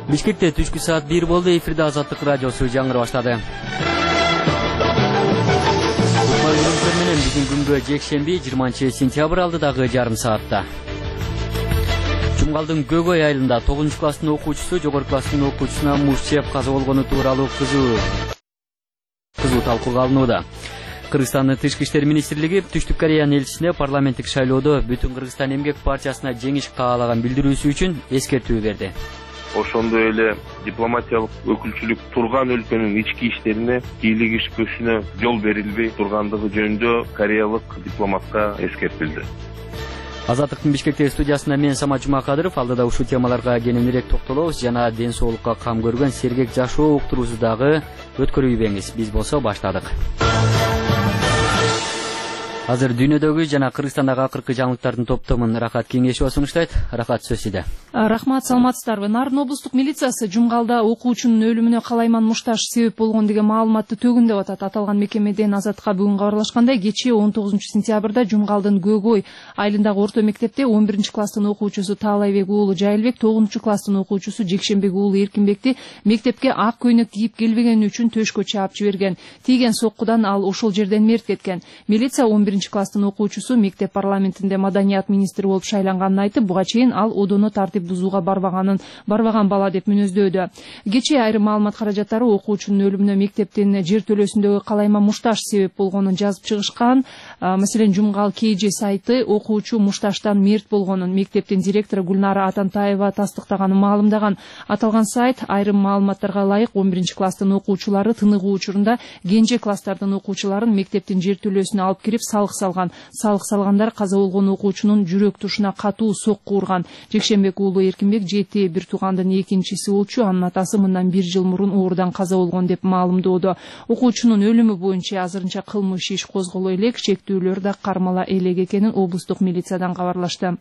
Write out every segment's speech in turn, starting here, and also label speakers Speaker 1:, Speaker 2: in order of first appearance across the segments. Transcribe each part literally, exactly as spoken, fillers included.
Speaker 1: Бишкекте түшкү саат бир болду. Эфирде Азаттык радиосу жаңыры баштады. Кутман менен бүгүн күнгө жекшемби жыйырманчы сентябрь алдыдагы жарым саатта. Жумгалдын Гөгөй айылында тогузунчу класстын окуучусу жогорку класстын окуучусуна муш чеп каза болгону тууралуу кызуу кызуу талкууга алынууда. Кыргызстандын Тышкы иштер министрлиги Түштүк Кореянын элчисине парламенттик шайлоодо Бүтүн Кыргызстан эмгек партиясына жеңиш каалаган билдирүүсү үчүн эскертүү берди.
Speaker 2: Ошондой эле дипломатиялык өкүлчүлүк турган өлкөнүн ички иштерине кийлигишпөсүнө жол берилбей тургандыгы жөнүндө кореялык дипломатка эскертилди.
Speaker 1: Азаттыктын Бишкектеги студиясында мен Самат Жумакадыров. Алдыда ушул темаларга кененирээк токтолобуз жана ден соолукка кам көргөн сергек жашоо уктуруусу дагы өткөрүбеңиз. Биз болсо баштадык. Азыр дүйнөдөгү жана Кыргызстандагы акыркы жаңылыктардын топтомун Рахат Кеңешова сунуштайт. Рахат, сөз сизде.
Speaker 3: Рахмат, саламатсыздарбы. Нарын облустук милициясы Жумгалда окуучунун өлүмүнө Калайман Мушташ себеп болгон деген маалыматты төгүн деп атат. Аталган мекемеден Азаттыкка бүгүн кабарлашкандай, кечээ он тогузунчу сентябрда Жумгалдын Гөгөй айылындагы орто мектепте он биринчи класстын окуучусу Таалайбек уулу Жайылбек, тогузунчу класстын окуучусу Жекшембек уулу Эркинбекти мектепке ак көйнөк кийип келбегени үчүн төшкө чаап жиберген. Тийген соккудан ал ошол жерден мерт кеткен. Милиция он биринчи класстын окуучусу мектеп парламентинде маданият министри болуп шайланганын айтып, буга чейин ал одоно тартип бузууга барбаганын барбаган бала деп мүнөздөөдө. Кечээ айрым маалымат каражаттары окуучунун өлүмүнө мектептин жер төлөсүндөгү Калайман Мушташ себеп болгонун жазып чыгышкан. Маселен, Жумгал КЖ сайты окуучу Мушташтан мерт болгонун мектептин директору Гүлнара Атантаева тастыктаганын маалымдаган. Аталган сайт айрым маалыматтарга ылайык он биринчи класстын окуучулары тыныгуу учурунда кенже класстардын окуучуларын мектептин жер төлөсүнө алып кирип салык салган. Салык салгандар каза болгон окуучунун жүрөк тушуна катуу сокку урган. Жекшембек уулу Эркинбек жети бир туугандын экинчиси болчу. Анын атасы мындан бир жыл мурун оорудан каза болгон деп маалымдоодо. Окуучунун өлүмү боюнча азырынча кылмыш иш козголо элек, чектүүлөр да кармала элек экенин облустук милициядан кабарлашты.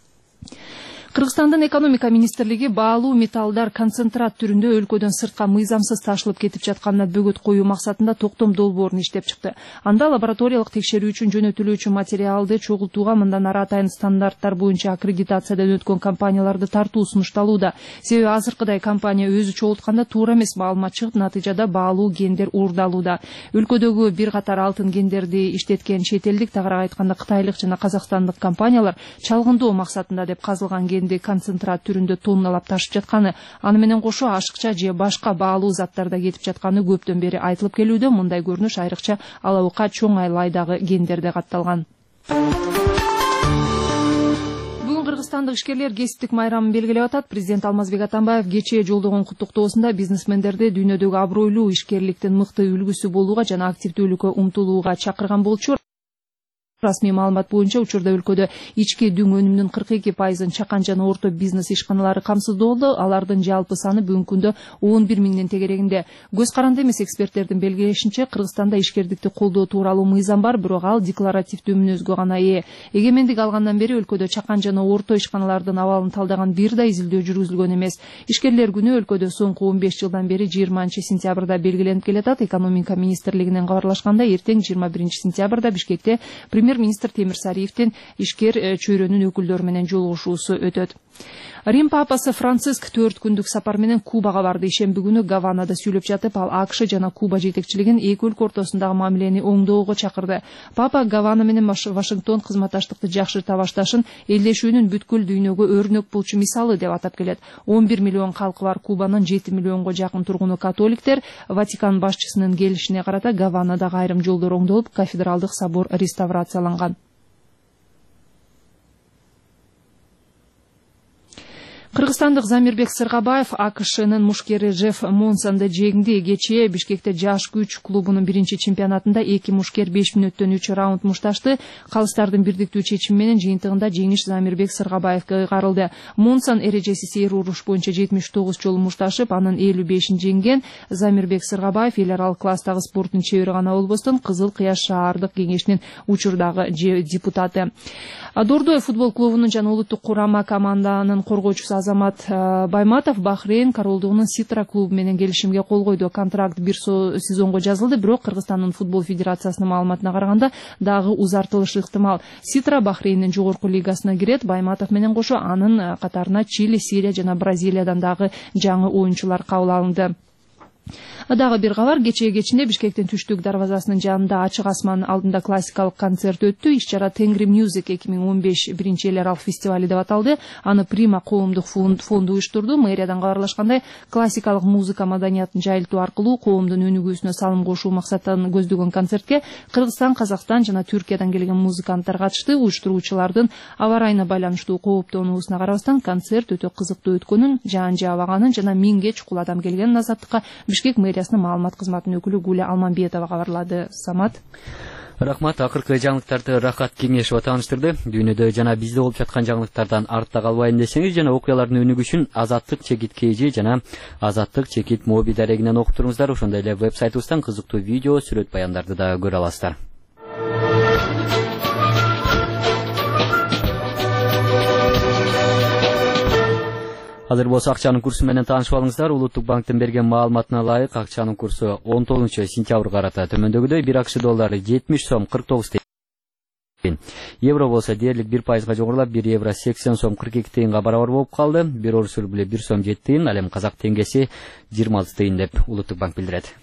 Speaker 3: Кыргызстандын экономика министрлиги баалуу металлдар концентрат түрүндө өлкөдөн сыртка мыйзамсыз ташылып кетип жатканына бөгөт коюу максатында токтом долбоорун иштеп чыкты. Анда лабораториялык текшерүү үчүн жөнөтүлүүчү материалды чогултууга мындан ары атайын стандарттар боюнча аккредитациядан өткөн компанияларды тартуу сунушталууда. Себеби азыркыдай компания өзү чогултканда туура эмес маалымат чыгып, натыйжада баалуу гендер уурдалууда. Өлкөдөгү бир катар алтын гендерди иштеткен чет элдик, тагыраак айтканда кытайлык жана казакстандык компаниялар чалгындоо максатында деп казылган ген концентрат түрүндө тонналап ташып жатканы, аны менен кошо ашыкча же башка баалуу заттарда кетип жатканы көптөн бери айтылып келүүдө. Мындай көрүнүш айрыкча алабыка чоң айлайдагы гендерде катталган. Бүгүн Кыргызстандык ишкерлер кесиптик майрамын белгилеп атат. Президент Алмазбек Атамбаев кечээ жолдогон куттуктоосунда бизнесмендерди дүйнөдөгү абройлуу ишкерликтин мыкты үлгүсү болууга жана активдүүлүккө умтулууга чакырган болчу. Расмий маалымат боюнча учурда өлкөдө ички дүң өнүмүнүн кырк эки пайызын чакан жана орто бизнес ишканалары камсыздоодо. Алардын жалпы саны бүгүнкү күндө он бир миңден тегерегинде. Көз каранды эмес эксперттердин белгилешинче, Кыргызстанда ишкердикти колдоо тууралуу мыйзам бар, бирок ал декларативдүү мүнөзгө гана ээ. Эгемендик алгандан бери өлкөдө чакан жана орто ишканалардын абалын талдаган бир да изилдөө жүргүзүлгөн эмес. Ишкерлер күнү өлкөдө соңку он беш жылдан бери жыйырманчы сентябрда белгиленип келатат. Экономика министрлигинен кабарлашкандай, эртең жыйырма биринчи сентябрда Бишкекте премьер-министр Темир Сариевдин ишкер чөйрөнүн өкүлдөрү менен жолугушуусу өтөт. Рим папасы Франциск төрт күндүк сапар менен Кубага барды. Ишемби күнү Гаванада сүйлөп жатып, ал АКШ жана Куба жетекчилигин эки өлкө ортосундагы мамилени оңдоого чакырды. Папа Гавана менен Вашингтон кызматташтыкты жакшырта башташын элдешүүнүн бүткүл дүйнөгө өрнөк болчу мисалы деп атап келет. он бир миллион калкы бар Кубанын жети миллионго жакын тургуну католиктер. Ватикан башчысынын келишине карата Гаванадагы айрым жолдор оңдолуп, кафедралдык собор реставрацияланган. Кыргызстандык Замирбек Сыргабаев АКШнын мушкери Джефф Монсонду жеңди. Кечээ Бишкекте жаш күч клубунун биринчи чемпионатында эки мушкер беш мүнөттөн үч раунд мушташты. Калыстардын бирдиктүү чечими менен жыйынтыгында жеңиш Замирбек Сыргабаевге кайрылды. Монсон эрежеси сээр уруш боюнча жетимиш тогуз жолу мушташып, анын элүү бешин жеңген. Замирбек Сыргабаев эл аралык класстагы спорттун чебери гана болбостон, Кызыл Кыяш шаардык кеңешинин учурдагы депутаты. Дордой футбол клубунун жана улуттук курама команданын коргоочусу Азамат Байматов Бахрейн королдугунун Ситра клубу менен келишимге кол койду. Контракт бир сезонго жазылды, бирок Кыргызстандын футбол федерациясынын маалыматына караганда дагы узартылышы ыктымал. Ситра Бахрейндин жогорку лигасына кирет. Байматов менен кошо анын катарына Чили, Сирия жана Бразилиядан дагы жаңы оюнчулар кабыл алынды. Дагы бир кабар, кечээ кечинде Бишкектин түштүк дарбазасынын жанында ачык асман алдында классикалык концерт өттү. Иш-чара Тенгри Music эки миң он беш биринчи эл аралык фестивали деп аталды. Аны Прима коомдук фонду уюштурду. Мэриядан кабарлашкандай, классикалык музыка маданиятын жайылтуу аркылуу коомдун өнүгүүсүнө салым кошуу максатынан көздөгөн концертке Кыргызстан, Казакстан жана Түркиядан келген музыканттар катышты. Уюштуруучулардын аба ырайына байланыштуу кооптонуусуна карабастан концерт өтө кызыктуу өткөнүн, жаан жаабаганын жана миңге чукул адам келгенин Азаттыкка Бишкек мэриясынын маалымат кызматынын өкүлү Гуля Алманбетова кабарлады. Самат.
Speaker 1: Рахмат, акыркы жаңылыктарды Рахат Кеңешова тааныштырды. Дүйнөдө жана бизде болуп жаткан жаңылыктардан артта калбайын десеңиз жана окуялардын өнүгүшүн Азаттык чекит кж жана Азаттык чекит моби дарегинен окуп туруңуздар. Ошондой эле веб-сайтыбыздан кызыктуу видео, сүрөт баяндарды да көрө аласыздар. Азыр болсо акчанын курсу менен таанышып алыңыздар. Улуттук банктын берген маалыматына ылайык акчанын курсу он тогузунчу сентябрга карата төмөндөгүдөй бир акш доллары жетимиш сом кырк тогуз тыйын. Евро болсо дээрлик бир пайызга жогорулап бир евро сексен сом кырк эки тыйынга барабар болуп калды. бир орус рубль бир сом жети тыйын, ал эми казак теңгеси жыйырма алты тыйын деп Улуттук банк билдирет.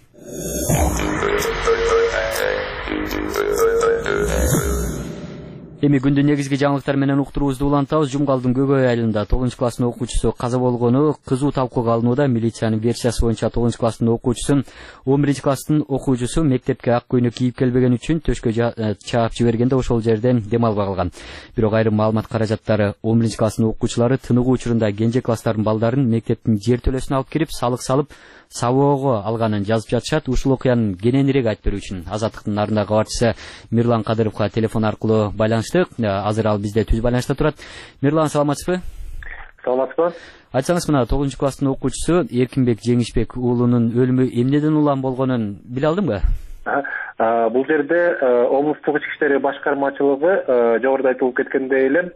Speaker 1: Эми күндүн негизги жаңылыктар менен уктуруубузду улантабыз. Жумгалдын Көгөй айылында тогузунчу класстын окуучусу каза болгону кызуу талкууга алынууда. Милициянын версиясы боюнча тогузунчу класстын окуучусун он биринчи класстын окуучусу мектепке ак көйнөк кийип келбеген үчүн төшкө чаап жибергенде ошол жерден дем албай калган. Бирок айрым маалымат каражаттары он биринчи класстын окуучулары тыныгуу учурунда кенже класстардын балдарын мектептин жер төлөсүнө алып кирип салык салып сабоого алганын жазып жатышат. Ушул окуянын кененирээк айтып берүү үчүн Азаттыктын нарындагы кабарчысы Мирлан Кадыровго телефон аркылуу байланыштык. Азыр ал бизде түз байланышта турат. Мирлан, саламатсызбы?
Speaker 4: Саламатсызбы.
Speaker 1: Айтсаңыз, мына тогузунчу класстын окуучусу Эркинбек Жеңишбек уулунун өлүмү эмнеден улам болгонун биле алдыңбы?
Speaker 4: Бул жерде облустук ички иштер башкармачылыгы жогоруда айтылып кеткендей эле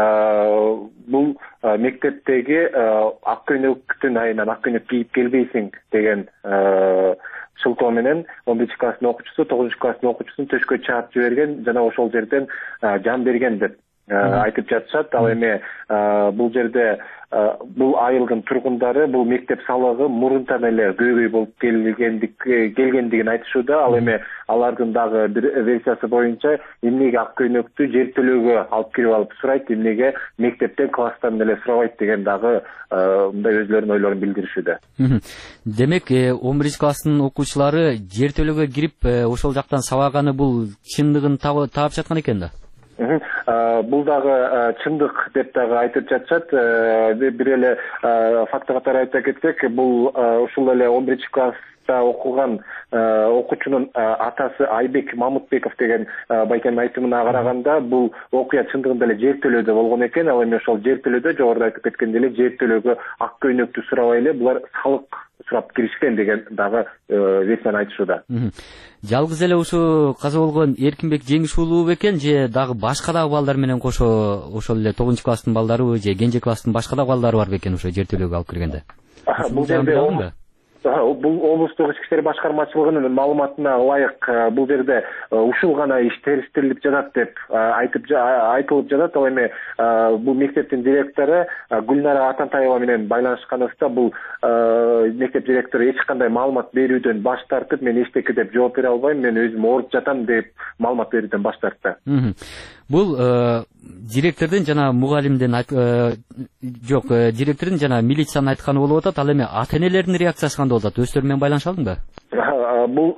Speaker 4: бул мектептеги ак көйнөктүн айынан ак көйнөк кийип келбейсиң деген шылтоо менен он биринчи класстын окуучусу тогузунчу класстын окуучусун төшкө чаап жиберген жана ошол жерден жан берген деп айтып жатышат. Ал эми бул жерде бул айылдын тургундары бул мектеп салыгы мурунтан эле көйгөй болуп келгендик келгендигин айтышууда. Ал эми алардын дагы бир версиясы боюнча эмнеге ак көйнөктү жер төлөөгө алып кирип алып сурайт, эмнеге мектептен класстан эле сурабайт деген дагы мындай өзлөрүнүн ойлорун билдиришүүдө.
Speaker 1: Демек он биринчи класстын окуучулары жер төлөөгө кирип ошол жактан сабаганы бул чындыгын таап жаткан экен да.
Speaker 4: Бул дагы чындык деп дагы айтып жатышат. Бир эле факт катары айта кетсек, бул ушул эле он биринчи класста окуган окуучунун атасы Айбек Мамутбеков деген байкенин айтымына караганда бул окуя чындыгында эле жер төлөөдө болгон экен. Ал эми ошол жер төлөөдө жогоруда айтып кеткендей эле жер төлөөгө ак көйнөктү сурабай эле булар салык сурап киришкен деген дагы версияны айтышууда.
Speaker 1: Жалгыз эле ушу каза болгон Эркинбек Жеңиш уулу бекен же дагы башка дагы балдар менен кошо ошол эле тогузунчу класстын балдарыбы же кенже класстын башка да балдары бар бекен ошо жер төлөөгө алып киргенде?
Speaker 4: Бул жерде бул облустук ички иштер башкармачылыгынын маалыматына ылайык бул жерде ушул гана иш териштирилип жатат деп айтып айтылып жатат. Ал эми бул мектептин директору Гүлнара Атантаева менен байланышканыбызда бул мектеп директору эч кандай маалымат берүүдөн баш тартып, мен эчтеке деп жооп бере албайм, мен өзүм ооруп жатам деп маалымат берүүдөн баш тартты.
Speaker 1: Бул директордун жана мугалимдин жок, директордун жана милициянын айтканы болуп атат. Ал эми ата энелердин реакциясы кандай болуп атат? Өздөрү менен байланыша алдыңбы?
Speaker 4: Бул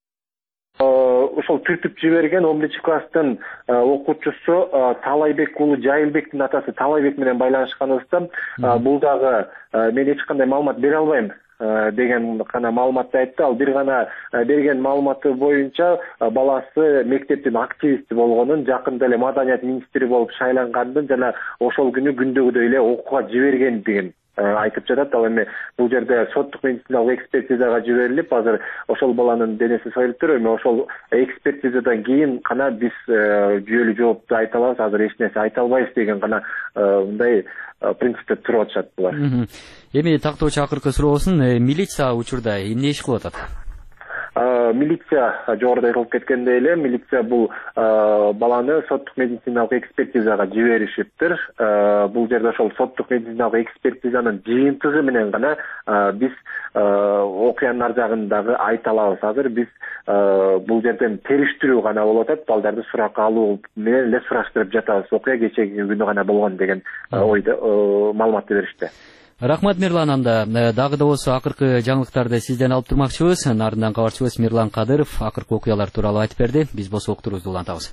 Speaker 4: ошол түртүп жиберген он биринчи класстын окуучусу Талайбек уулу Жайылбектин атасы Талайбек менен байланышканыбызда бул дагы мен эч кандай маалымат бере албайм деген гана маалыматты айтты. Ал бир гана берген маалыматы боюнча баласы мектептин активисти болгонун, жакында эле маданият министри болуп шайлангандын жана ошол күнү күндөгүдөй эле окууга жибергендигин айтып жатат. Ал эми бул жерде соттук медициналык экспертизага жиберилип, азыр ошол баланын денеси союлуптур. Эми ошол экспертизадан кийин гана биз жүйөлүү жоопту айта алабыз. Азыр эч нерсе айта албайбыз деген гана мындай принципте туруп атышат булар.
Speaker 1: Эми тактоочу акыркы суроосун, милиция учурда эмне иш кылып атат?
Speaker 4: Милиция жогоруда айтылып кеткендей эле, милиция бул баланы соттук медициналык экспертизага жиберишиптир. Бул жерде ошол соттук медициналык экспертизанын жыйынтыгы менен гана биз окуянын ар жагын дагы айта алабыз. Азыр биз бул жерден териштирүү гана болуп атат. Балдарды суракка алуу менен эле сураштырып жатабыз. Окуя кечеги күнү гана болгон деген ойдо маалыматты беришти.
Speaker 1: Рахмат, Мирлан. Анда дагы да болсо акыркы жаңылыктарды сизден алып турмакчыбыз. Нарындан кабарчыбыз Мирлан Кадыров акыркы окуялар тууралуу айтып берди. Биз болсо уктурубузду улантабыз.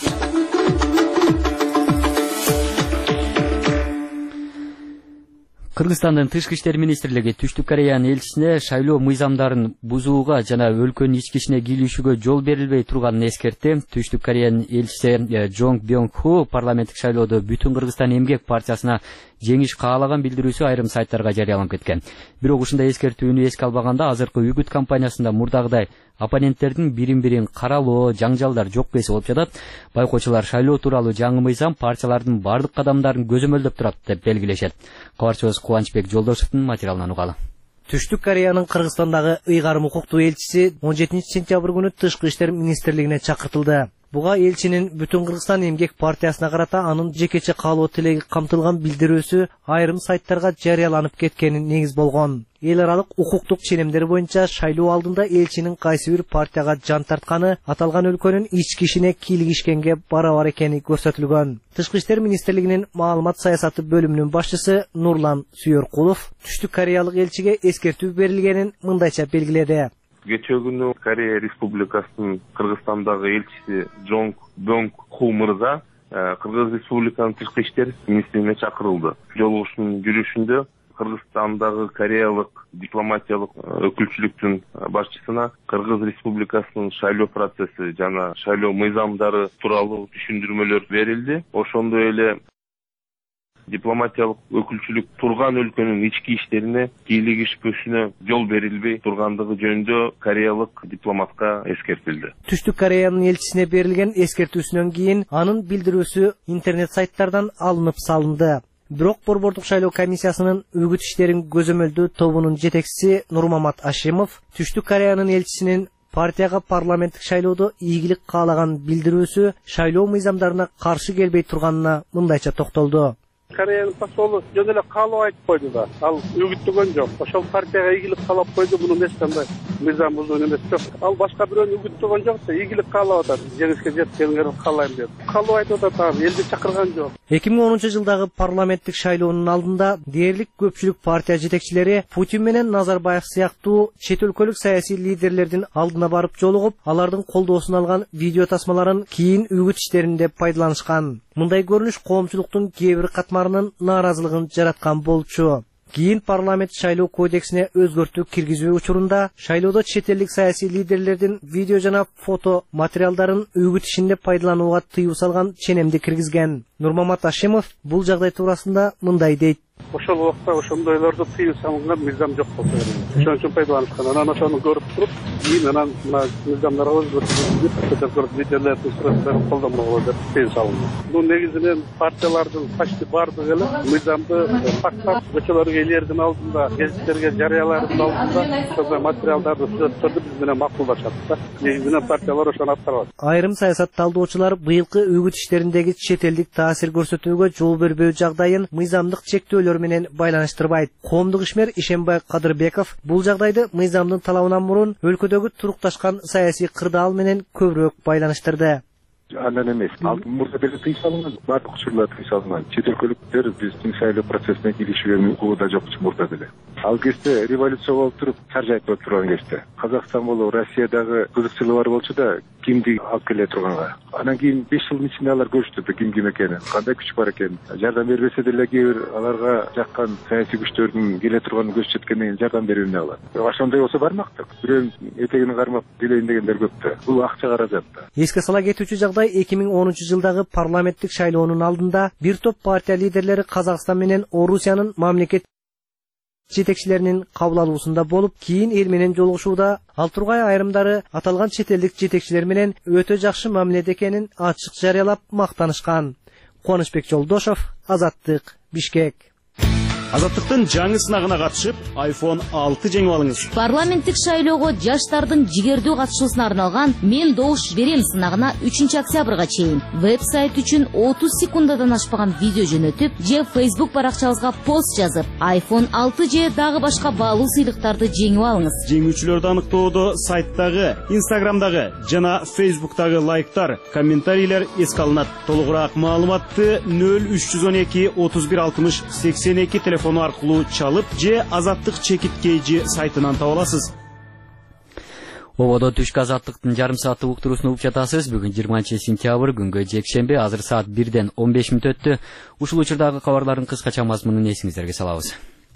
Speaker 1: Кыргызстандын Тышкы иштер министрлиги Түштүк Кореянын элчисине шайлоо мыйзамдарын бузууга жана өлкөнүн ички ишине кийлишүүгө жол берилбей турганын эскертти. Түштүк Кореянын элчиси Джонг Бёнг Ху парламенттик шайлоодо Бүтүн Кыргызстан эмгек партиясына жеңиш каалаган билдирүүсү айрым сайттарга жарыяланып кеткен. Бирок ушундай эскертүүнү эске албаганда азыркы үгүт кампаниясында мурдагыдай оппоненттердин бирин-бирин каралоо, жаңжалдар жок эси болуп жатат. Байкоочулар шайлоо тууралуу жаңы мыйзам партиялардын бардык кадамдарын көзөмөлдөп турат деп белгилешет. Кабарчыбыз Кубанычбек Жолдошевдун материалынан угалы.
Speaker 5: Түштүк Кореянын Кыргызстандагы ыйгарым укуктуу элчиси он жетинчи сентябрь күнү Тышкы иштер министрлигине чакыртылды. Буга элчинин Бүтүн Кыргызстан эмгек партиясына карата анын жекече каалоо тилеги камтылган билдирүүсү айрым сайттарга жарыяланып кеткени негиз болгон. Эл аралык укуктук ченемдер боюнча шайлоо алдында элчинин кайсы бир партияга жан тартканы аталган өлкөнүн ички ишине кийлигишкенге барабар экени көрсөтүлгөн. Тышкы иштер министрлигинин маалымат саясаты бөлүмүнүн башчысы Нурлан Сүйөркулов Түштүк Кореялык элчиге эскертүү берилгенин мындайча белгиледи.
Speaker 2: Кечээ күнү Корея Республикасынын Кыргызстандагы элчиси Джонг Бёнг Ху мырза Кыргыз Республикасынын Тышкы иштер министрлигине чакырылды. Жолугушуунун жүрүшүндө Кыргызстандагы кореялык дипломатиялык өкүлчүлүктүн башчысына Кыргыз Республикасынын шайлоо процесси жана шайлоо мыйзамдары тууралуу түшүндүрмөлөр берилди. Ошондой эле дипломатиялык өкүлчүлүк турган өлкөнүн ички иштерине кийлигишпөсүнө жол берилбей тургандыгы жөнүндө кореялык дипломатка эскертилди.
Speaker 5: Түштүк Кореянын элчисине берилген эскертүүсүнөн кийин анын билдирүүсү интернет сайттардан алынып салынды. Бирок Борбордук шайлоо комиссиясынын үгүт иштерин көзөмөлдөө тобунун жетекчиси Нурмамат Ашимов Түштүк Кореянын элчисинин партияга парламенттик шайлоодо ийгилик каалаган билдирүүсү шайлоо мыйзамдарына каршы келбей турганына мындайча токтолду.
Speaker 6: Кореянын посолу жөн эле каалоо айтып койду да, ал үгүттөгөн жок. Ошол партияга ийгилик каалап койду, мунун эч кандай мыйзам бузуун эмес жок. Ал башка бирөөнү үгүттөгөн жок, ийгилик каалап атат. Жеңишке жеткениңерди каалайм деп. Каалоо айтып атат, элди чакырган жок.
Speaker 5: эки миң онунчу жылдагы парламенттик шайлоонун алдында дээрлик көпчүлүк партия жетекчилери Путин менен Назарбаев сыяктуу чет өлкөлүк саясий лидерлердин алдына барып жолугуп, алардын колдоосун алган видео тасмаларын кийин үгүт иштеринде пайдаланышкан. Мындай көрүнүш коомчулуктун кээ бир катмарынын нааразылыгын жараткан болчу. Кийин парламент шайлоо кодексине өзгөртүү киргизүү учурунда шайлоодо чет элдик саясий лидерлердин видео жана фото материалдарын үгүт ишинде пайдаланууга тыюу салган ченемди киргизген. Нурмамат Ашимов бул жагдай туурасында мындай дейт.
Speaker 6: Ошол убакта ошондойлорду тыюу салынган мыйзам жок болчу. Ошон үчүн пайдаланышкан. Анан ошону көрүп туруп, кийин анан мына мыйзамдарга өзгөртүү видеолорду сүрөттөрүн колдонмогу деп тыюу салынды. Бул негизинен партиялардын почти бардыгы эле мыйзамды фактап көчөлөргө элердин алдында, гезиттерге жарыялардын алдында ошол материалдарды сүрөттөрдү биз менен макулдашат да. Негизинен партиялар ошону аткарат.
Speaker 5: Айрым саясат талдоочулар быйылкы үгүт иштериндеги чет элдик таасир көрсөтүүгө жол бербөө жагдайын мыйзамдык чектөөлөр менен байланыштырбайт. Коомдук ишмер Ишембай Кадырбеков бул жагдайды мыйзамдын талабынан мурун өлкөдөгү турукташкан саясий кырдаал менен көбүрөөк байланыштырды.
Speaker 7: Андан эмес, алдын мурда деле тыюу салынган, бардык учурлар тыюу салынган. Чет өлкөлүктөр биздин шайлоо процессине киришүүгө укугу жокчу мурда деле. Ал кезде революция болуп туруп, шаржайт болуп турган кезде. Казакстан болуп, Россиядагы кызыкчылык бар болчу да, кимди алып келе турганга. Анан кийин беш жылдын ичинде алар көрсөттү ким ким экенин, кандай күч бар экенин. Жардам бербесе деле кээ бир аларга жаккан саясий күчтөрдүн келе турганын көз жеткенден кийин жардам берүүнү алат. Ошондой болсо бармактык. Бирөөнүн этегин кармап билейин дегендер көп да. Бул акча каражат да.
Speaker 5: Эске сала кетүүчү жагдай эки миң онунчу жылдагы парламенттик шайлоонун алдында бир топ партия лидерлери Казакстан менен Орусиянын мамлекет жетекчилеринин кабыл алуусунда болуп, кийин эл менен жолугушууда. Ал Тургай айрымдары аталган чет элдик жетекчилер менен өтө жакшы мамиледе экенин ачык жарыялап мактанышкан. Кубанычбек Жолдошов, Азаттык, Бишкек.
Speaker 8: Азаттыктын жаңы сынагына катышып, айфон алты жеңип алыңыз.
Speaker 9: Парламенттик шайлоого жаштардын жигердүү катышуусуна арналган «Мен добуш берем» сынагына үчүнчү октябрга чейин веб-сайт үчүн отуз секундадан ашпаган видео жөнөтүп, же Facebook баракчабызга пост жазып, айфон алты же дагы башка баалуу сыйлыктарды жеңип алыңыз.
Speaker 8: Жеңүүчүлөрдү аныктоодо сайттагы, Instagramдагы жана Facebooktагы лайктар, комментарийлер эске алынат. Толугураак маалыматты нөл үч жүз он эки отуз бир алтымыш сексен эки телефону аркылуу чалып же Азаттык чекиткейжи сайтынан таба аласыз.
Speaker 1: Ободо түшкү Азаттыктын жарым сааттык уктуруусун угуп жатасыз. Бүгүн жыйырманчы сентябрь, күнгө жекшемби, азыр саат бирден он беш мүнөт өттү. Ушул учурдагы кабарлардын кыскача мазмунун эсиңиздерге салабыз.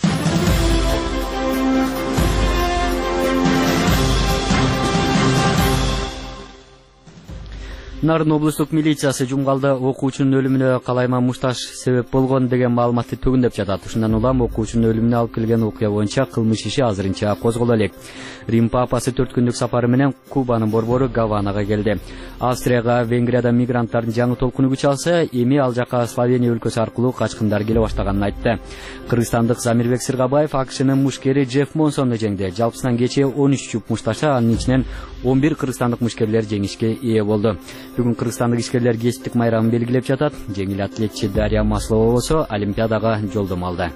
Speaker 1: Нарын облустук милициясы Жумгалда окуучунун өлүмүнө калайма мушташ себеп болгон деген маалыматты төгүндөп жатат. Ушундан улам окуучунун өлүмүнө алып келген окуя боюнча кылмыш иши азырынча козголо элек. Рим папасы төрт күндүк сапары менен Кубанын борбору Гаванага келди. Австрияга Венгрияда мигранттардын жаңы толкуну күч алса, эми ал жака Словения өлкөсү аркылуу качкындар келе баштаганын айтты. Кыргызстандык Замирбек Сыргабаев АКШнын мушкери Джефф Монсонду жеңди. Жалпысынан кечээ он үч жуп мушташа, анын ичинен он бир кыргызстандык мушкерлер жеңишке ээ болду. Бүгүн кыргызстандык ишкерлер кесиптик майрамын белгилеп жатат. Жеңил атлетчи Дарья Маслова болсо Олимпиадага жолдомо алды.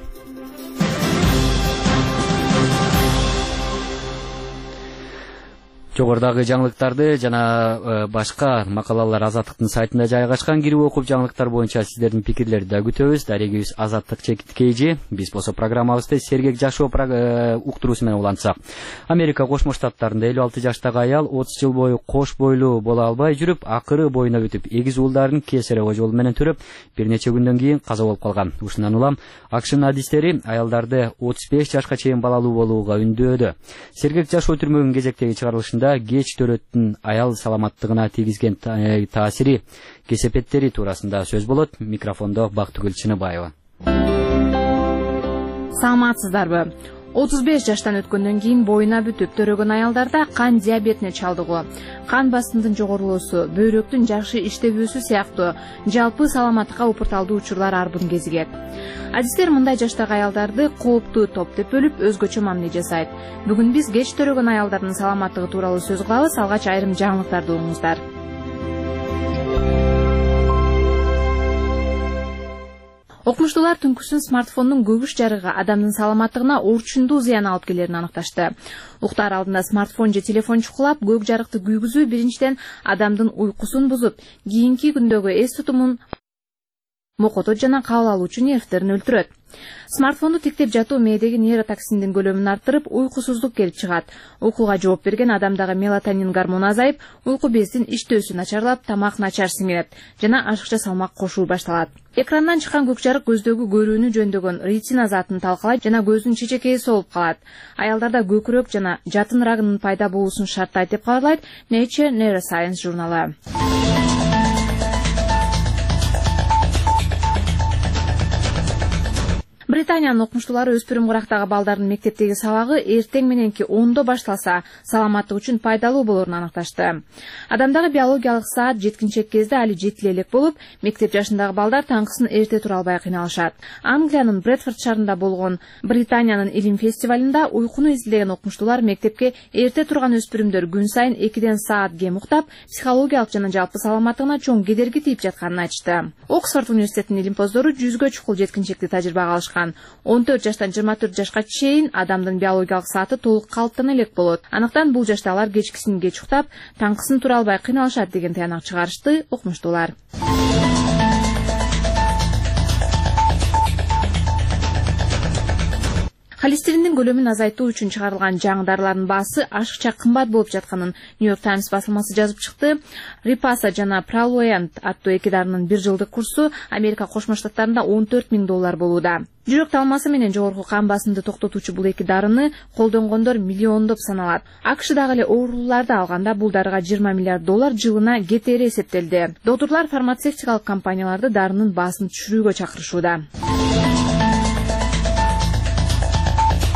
Speaker 1: Жогорудагы жаңылыктарды жана башка макалалар Азаттыктын сайтында жайгашкан. Кирип окуп жаңылыктар боюнча сиздердин пикирлерди да күтөбүз. Дарегибиз Азаттык чекиткейжи. Биз болсо программабызды Сергек Жашоо уктуруусу менен улантсак. Америка Кошмо Штаттарында элүү алты жаштагы аял отуз жыл бою кош бойлуу боло албай жүрүп, акыры боюна бүтүп, эгиз уулдарын кесарево жолу менен төрөп, бир нече күндөн кийин каза болуп калган. Ушундан улам АКШнын адистери аялдарды отуз беш жашка чейин балалуу болууга үндөөдү. Сергек Жашоо түрмөгүнүн кезектеги чыгарылышында кеч төрөттүн аял саламаттыгына тийгизген таасири, кесепеттери туурасында сөз болот. Микрофондо Бактыгүл Чыныбаева.
Speaker 3: Саламатсыздарбы? отуз беш жаштан өткөндөн кийин боюна бүтүп төрөгөн аялдарда кан диабетине чалдыгуу, кан басымдын жогорулоосу, бөйрөктүн жакшы иштебүүсү сыяктуу жалпы саламаттыкка упурталдуу учурлар арбын кезигет. Адистер мындай жаштагы аялдарды кооптуу топ деп бөлүп өзгөчө мамиле жасайт. Бүгүн биз кеч төрөгөн аялдардын саламаттыгы тууралуу сөз кылабыз. Алгач айрым жаңылыктарды угуңуздар. Окумуштуулар түнкүсүн смартфондун көгүш жарыгы адамдын саламаттыгына орчундуу зыян алып келерин аныкташты. Уктаар алдында смартфон же телефон чукулап, көк жарыкты күйгүзүү биринчиден адамдын уйкусун бузуп, кийинки күндөгү эс тутумун мокотот жана кабыл алуучу нервтерин өлтүрөт. Смартфонду тиктеп жатуу мээдеги нейротоксиндин көлөмүн арттырып, уйкусуздук келип чыгат. Уйкуга жооп берген адамдагы мелатонин гормону азайып, уйку бездин иштөөсү начарлап, тамак начар сиңирет жана ашыкча салмак кошуу башталат. Экрандан чыккан көк жарык көздөгү көрүүнү жөндөген ретина затын талкалайт жана көздүн чечекеи солуп калат. Аялдарда көкүрөк жана жатын рагынын пайда болуусун шарттайт деп кабарлайт Nature Neuroscience журналы. Британиянын окумуштуулары өспүрүм курактагы балдардын мектептеги сабагы эртең мененки ондо башталса, саламаттык үчүн пайдалуу болорун аныкташты. Адамдагы биологиялык саат жеткинчек кезде али жетиле элек болуп, мектеп жашындагы балдар таңкысын эрте тура албай кыйналышат. Англиянын Брэдфорд шаарында болгон Британиянын илим фестивалында уйкуну изилдеген окумуштуулар мектепке эрте турган өспүрүмдөр күн сайын экиден саат кем уктап, психологиялык жана жалпы саламаттыгына чоң кедерги тийип жатканын айтышты. Оксфорд университетинин илимпоздору жүзгө чукул жеткинчекти тажрыйбага алышкан. он төрт жаштан жыйырма төрт жашка чейин адамдын биологиялык сааты толук калыптана элек болот. Анықтан бул жаштагылар кечкисин кеч уктап, таңкысын тура албай кыйналышат деген таянак чыгарышты окумуштуулар. Холестериндин көлөмүн азайтуу үчүн чыгарылган жаңы дарылардын баасы ашыкча кымбат болуп жатканын Нью-Йорк Таймс басылмасы жазып чыкты. Рипаса жана Пролуент аттуу эки дарынын бир жылдык курсу Америка Кошмо Штаттарында он төрт миң доллар болууда. Жүрөк талмасы менен жогорку кан басымды токтотуучу бул эки дарыны колдонгондор миллиондоп саналат. АКШдагы эле оорулууларды алганда бул дарыга жыйырма миллиард доллар жылына кетери эсептелди. Доктурлар фармацевтикалык компанияларды дарынын баасын түшүрүүгө чакырышууда.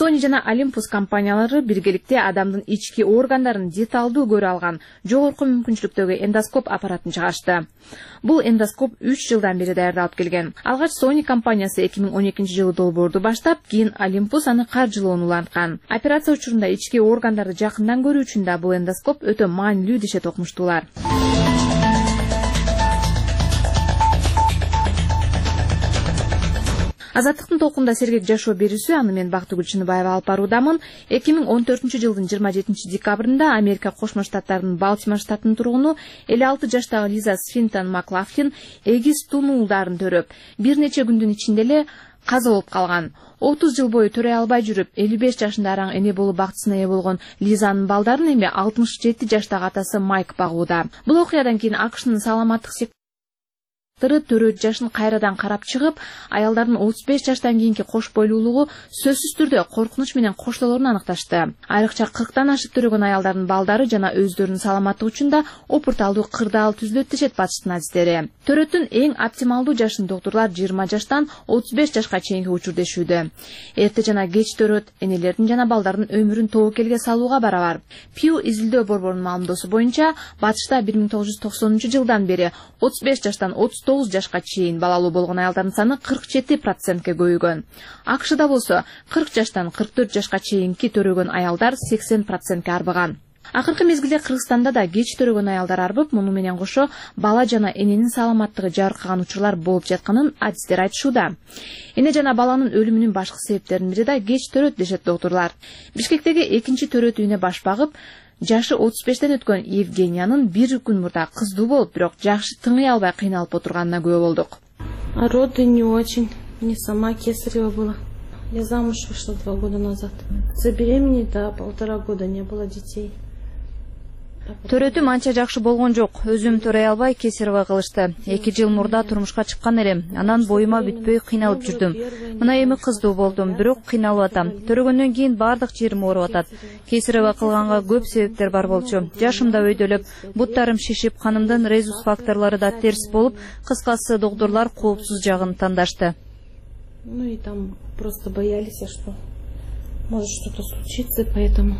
Speaker 3: Sony жана Olympus компаниялары биргеликте адамдын ички органдарын деталдуу көрө алган жогорку мүмкүнчүлүктөгү эндоскоп аппаратын чыгарышты. Бул эндоскоп үч жылдан бери даярдалып келген. Алгач Sony компаниясы эки миң он экинчи жылы долбоорду баштап, кийин Olympus аны каржылоону уланткан. Операция учурунда ички органдарды жакындан көрүү үчүн да бул эндоскоп өтө маанилүү дешет окумуштуулар. Азаттыктын толкунда сергек жашоо берүүсү, аны мен Бактыгүл Чыныбаева алып баруудамын. эки миң он төртүнчү жылдын жыйырма жетинчи декабрында Америка Кошмо Штаттарынын Балтимор штатынын тургуну элүү алты жаштагы Лиза Свинтон Маклафлин эгиз тунуулдарын төрөп, бир нече күндүн ичинде эле каза болуп калган. отуз жыл бою төрөй албай жүрүп, элүү беш жашында араң эне болуу бактысына ээ болгон Лизанын балдарын эми алтымыш жети жаштагы атасы Майк багууда. Бул окуядан кийин АКШнын саламаттык сектор төрөт жашын кайрадан карап чыгып, аялдардын отуз беш жаштан кийинки кош бойлуулугу сөзсүз түрдө коркунуч менен коштолорун аныкташты. Айрыкча кырктан ашып төрөгөн аялдардын балдары жана өздөрүнүн саламаттыгы үчүн да опурталдуу кырдаал түзүлөт дешет батыштын адистери. Төрөттүн эң оптималдуу жашын доктурлар жыйырма жаштан отуз беш жашка чейинки учурдешүүдө. Эрте жана кеч төрөт энелердин жана балдардын өмүрүн тобокелге салууга барабар. Pew изилдөө борборунун маалымдоосу боюнча, батышта бир миң тогуз жүз токсонунчу жылдан бери отуз беш жаштан отуз тогуз жашка чейин балалуу болгон аялдардын саны кырк жети процентке көбөйгөн. АКШда болсо кырк жаштан кырк төрт жашка чейинки төрөгөн аялдар сексен процентке арбыган. Акыркы мезгилде Кыргызстанда да кеч төрөгөн аялдар арбып, муну менен кошо бала жана эненин саламаттыгы жаркаган учурлар болуп жатканын адистер айтышууда. Эне жана баланын өлүмүнүн башкы себептеринин бири да кеч төрөт дешет доктурлар. Бишкектеги экинчи төрөт үйүнө баш багып, жашы отуз бештен өткөн Евгениянын бир күн мурда кыздуу болуп, бирок жакшы тыңый албай кыйналып отурганына күбө болдук.
Speaker 10: А роды не очень. Мне сама кесарева была. Я замуж вышла два года назад. Забеременеть до полтора года не было детей.
Speaker 11: Төрөтүм анча жакшы болгон жок. Өзүм төрөй албай кесарева кылышты. эки жыл мурда турмушка чыккан элем. Анан боюма бүтпөй кыйналып жүрдүм. Мына эми кыздуу болдум, бирок кыйналып атам. Төрөгөндөн кийин бардык жерим ооруп атат. Кесарева кылганга көп себептер бар болчу. Жашым да өйдөлөп, буттарым шишип, канымдын резус факторлору да терс болуп, кыскасы доктурлар коопсуз жагын тандашты.
Speaker 10: Ну и там просто боялись, что может что-то случиться, поэтому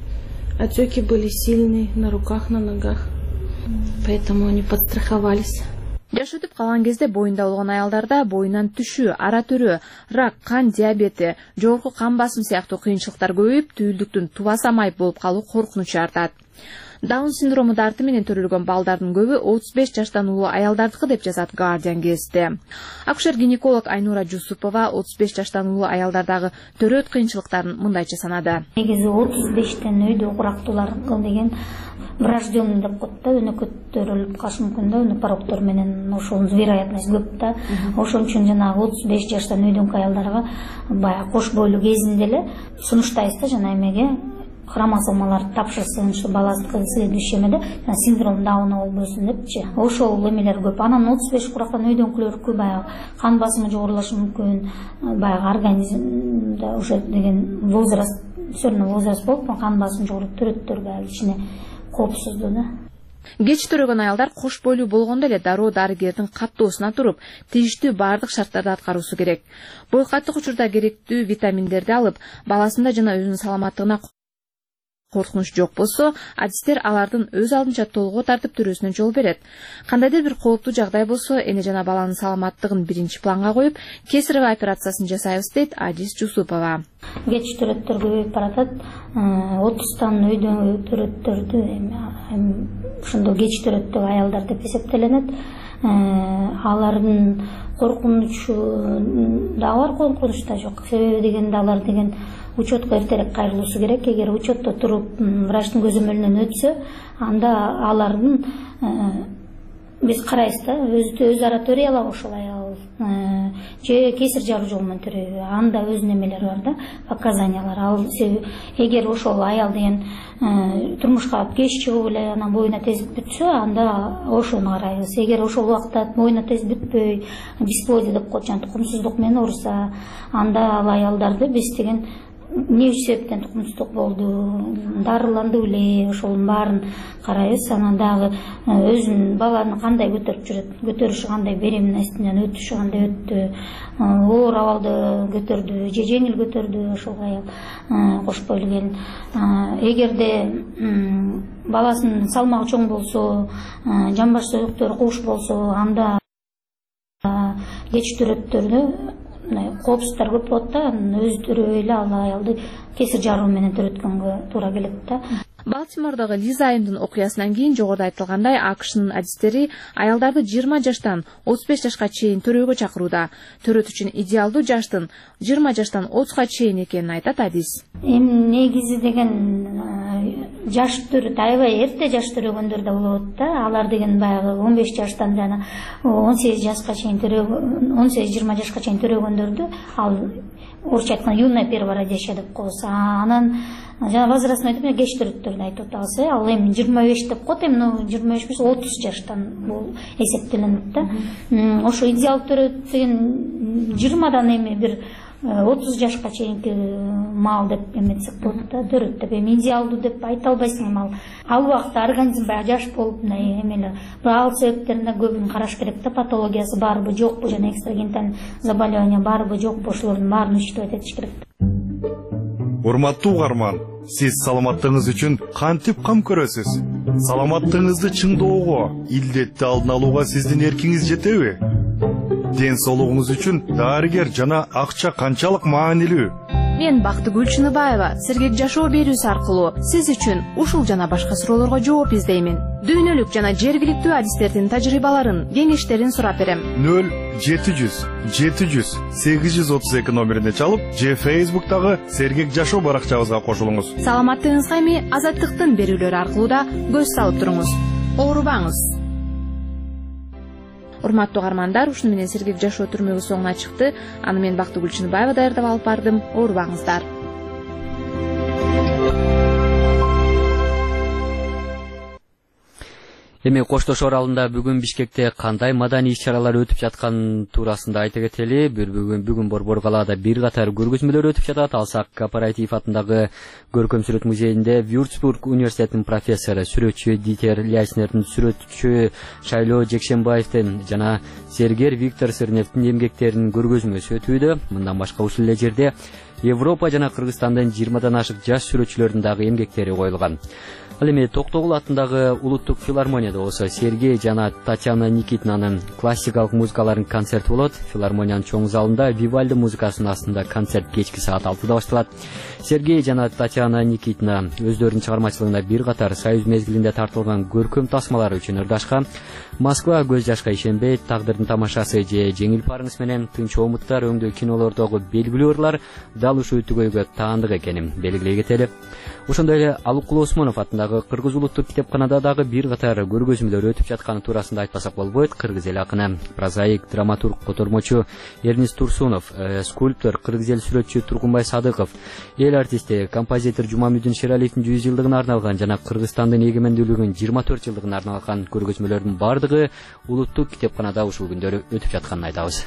Speaker 10: отеки были сильные на руках, на ногах, поэтому они подстраховались.
Speaker 3: Жаш өтүп калган кезде боюнда болгон аялдарда боюнан түшүү, ара төрөө, рак, кан диабети, жогорку кан басым сыяктуу кыйынчылыктар көбөйүп, түйүлдүктүн тубаса майып болуп калуу коркунучу артат. Даун синдрому дарты менен төрөлгөн балдардын көбү отуз беш жаштан улуу аялдардыкы деп жазат Guardian гезити. Акушер-гинеколог Айнура Жусупова отуз беш жаштан улуу аялдардагы төрөт кыйынчылыктарын мындайча санады.
Speaker 12: Негизи отуз бештен өйдө курактуулар деген врожденный деп коет да, өнөкөт төрөлүп калышы мүмкүн да, өнөк порогдор менен ошонун вероятность көп да. Ошон үчүн жанагы отуз беш жаштан өйдөнкү аялдарга баягы кош бойлуу кезинде эле сунуштайбыз да, жана эмеге хромосомалар тапшырсын, что баласы следующий эмеде синдром Дауна болбосун депчи. Ошол эмелер көп. Анан отуз беш курактан өйдөнкүлөр баягы кан басымы жогорулашы мүмкүн, баягы организмде уже деген возраст, все равно возраст болуп, кан басымы жогору төрөттөргө ичине коопсуздуу да.
Speaker 3: Кеч төрөгөн аялдар кош бойлуу болгондо эле дароо дарыгердин каттоосуна туруп, тийиштүү бардык шарттарды аткаруусу керек. Боюкаттык учурда керектүү витаминдерди алып, баласында жана өзүнүн саламаттыгына коркунуч жок болсо, адистер алардын өз алдынча толгоо тартып төрүүсүнө жол берет. Кандайдыр бир кооптуу жагдай болсо, эне жана баланын саламаттыгын биринчи планга коюп, кесарева операциясын жасайбыз дейт Адис Жусупова.
Speaker 12: Кеч төрөттөр көбөйүп баратат. отуздан өйдөн төрөттөрдү ошондо кеч төрөт деп аялдар деп эсептелинет. Алардын коркунучу да бар, коркунуч да жок. Себеби дегенде алар деген учетко эртерээк кайрылуусу керек. Эгер учетто туруп врачтын көзөмөлүнөн өтсө, анда алардын биз карайбыз да, өз ара төрөй алабы ошол аял же кесир жаруу жолу менен төрөйбү, анда өзүнүн эмелери бар да, показаниялар. Ал эгер ошол аял деген турмушка кеч чыгып эле анан боюна тез бүтсө, анда ошону карайбыз. Эгер ошол убакта боюна тез бүтпөй, бесплодие деп коет, жана тукумсуздук менен ооруса, анда ал аялдарды биз деген эмне себептен тукумсуздук болду, дарыланды беле, ошонун баарын карайбыз. Анан дагы өзүнүн баланы кандай көтөрүп жүрөт, көтөрүшү кандай, берем астынан өтүшү кандай өттү, оор абалды көтөрдү же жеңил көтөрдү, ошол аял кошпойлуу келин. Эгерде баласынын салмагы чоң болсо, жамбаш сөзөктөрү кууш болсо, анда кечтүрөттөрдө коопсуздуктар көп болот да, өзү төрөбөй эле ал аялды кесир жаруу менен төрөткөнгө туура келет да.
Speaker 11: Балтимордогу Лиза Айымдын окуясынан кийин жогоруда айтылгандай АКШнын адистери аялдарды жыйырма жаштан отуз беш жашка чейин төрөөгө чакырууда. Төрөт үчүн идеалдуу жаштын жыйырма жаштан отузга чейин экенин айтат адис.
Speaker 12: Эми негизи деген жаш төрөт, аябай эрте жаш төрөгөндөр да болот да. Алар деген баягы он беш жаштан жана он сегиз жашка чейин төрөгөн, он сегиз жыйырма жашка чейин төрөгөндөрдү ал орусча айтканда юная первородящая деп коебуз. Анан жана возрастной деп кеч төрөттөрдү айтып атабыз. Ал эми жыйырма беш деп коет, эми жыйырма беш эмес отуз жаштан бул эсептелинет да. Ошо идеал төрөт деген жыйырмадан эми бир отуз жашка чейинки маал деп эметсек болот да, төрөт деп. Эми идеалдуу деп айта албайсың, ал ал убакта организм баягы жаш болуп эме эле. Ал себептерине көбүн караш керек да, патологиясы барбы жокпу, жана экстрагенталь заболевание барбы жокпу, ошолордун баарын учитывать этиш керек.
Speaker 13: Урматтуу угарман, сиз саламаттыгыңыз үчүн кантип кам көрөсүз? Саламаттыгыңызды чыңдоого, илдетти алдын алууга сиздин эркиңиз жетеби? Ден соолугуңуз үчүн дарыгер жана акча канчалык маанилүү?
Speaker 11: Мен Бактыгүл Чыныбаева сергек жашоо берүүсү аркылуу сиз үчүн ушул жана башка суроолорго жооп издеймин. Дүйнөлүк жана жергиликтүү адистердин тажрыйбаларын, кеңештерин сурап берем.
Speaker 13: нөл жети жүз жети жүз сегиз жүз отуз эки номерине чалып, же Facebook'тагы сергек жашоо баракчабызга кошулуңуз.
Speaker 11: Саламаттыгыңызга эми Азаттыктын берүүлөрү аркылуу да көз салып туруңуз. Оорубаңыз. Урматтуу угармандар, ушуну менен сергек жашоо түрмөгү соңуна чыкты. Аны мен Бактыгүл Чыныбаева даярдап алып бардым. Оорубаңыздар.
Speaker 1: Эми коштошор алдында бүгүн Бишкекте кандай маданий иш-чаралар өтүп жаткан туурасында айта кетели. Бүгүн бүгүн Борбор калаада бир катар көргөзмөлөр өтүп жатат. Алсак Кооператив атындагы Көркөм сүрөт музейинде Вюрцбург университетинин профессору, сүрөтчү Дитер Ляйснердин, сүрөтчү Шайлоо Жекшенбаевдин жана зергер Виктор Сырневдин эмгектеринин көргөзмөсү өтүүдө. Мындан башка ушул эле жерде Европа жана Кыргызстандын жыйырмадан ашык жаш сүрөтчүлөрүнүн дагы эмгектери коюлган. Ал эми Токтогул атындагы Улуттук филармонияда болсо Сергей жана Татьяна Никитинанын классикалык музыкаларын концерти болот. Филармониянын чоң залында Вивальди музыкасынын астында концерт кечки саат алтыда башталат. Сергей жана Татьяна Никитина өздөрүнүн чыгармачылыгында бир катар союз мезгилинде тартылган көркөм тасмалар үчүн ырдашкан. Москва көз жашка ишенбейт, Тагдырдын тамашасы же Жеңил парыңыз менен Тынч омуттар өңдөө кинолордогу белгилүү ырлар дал ушул түгөйгө таандык экенин белгилей кетели. Ошондой эле Алыкул Осмонов атындагы Кыргыз улуттук китепканада дагы бир катар көргөзмөлөр өтүп жатканы туурасында айтпасак болбойт. Кыргыз эл акыны, прозаик, драматург, котормочу Эрнис Турсунов, скульптор, кыргыз эл сүрөтчү Тургунбай Садыков, эл артисти, композитор Жумамүдүн Шералиевдин жүз жылдыгына арналган жана Кыргызстандын эгемендүүлүгүнүн жыйырма төрт жылдыгына арналган көргөзмөлөрдүн бардыгы улуттук китепканада ушул күндөрү өтүп жатканын айтабыз.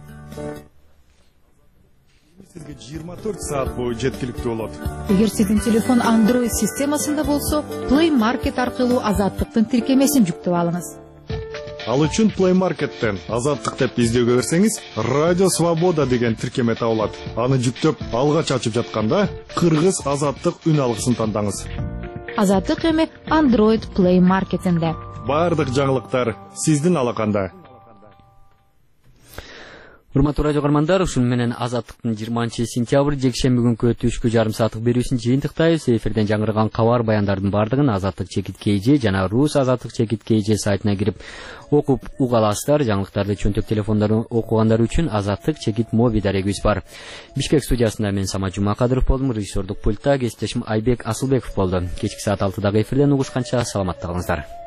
Speaker 13: Сизге жыйырма төрт саат бою жеткиликтүү болот.
Speaker 3: Эгер сиздин телефон Android системасында болсо, Play Market аркылуу Азаттыктын тиркемесин жүктөп алыңыз.
Speaker 13: Ал үчүн Play Market'тен Азаттык деп издөөгө берсеңиз, Радио Свобода деген тиркеме табылат. Аны жүктөп, алгач ачып жатканда Кыргыз Азаттык үн алгысын тандаңыз.
Speaker 3: Азаттык эми Android Play Market'инде.
Speaker 13: Бардык жаңылыктар сиздин алаканда.
Speaker 1: Урматтуу радио көрөрмандар, ушун менен Азаттыктын жыйырманчы сентябрь жекшемби күнкү түшкү жарым сааттык берүүсүн жыйынтыктайбыз. Эфирден жаңырган кабар баяндардын бардыгын Азаттык чекит kg жана Рус Азаттык чекит kg сайтына кирип окуп уга аласыздар. Жаңылыктарды чөнтөк телефондордон окугандар үчүн Азаттык чекит моби дарегибиз бар. Бишкек студиясында мен Самат Жумакадыров болдум, режиссердук пультта кесиптешим Айбек Асылбеков болду. Кечки саат алтыдагы эфирден угушканча саламатта калыңыздар.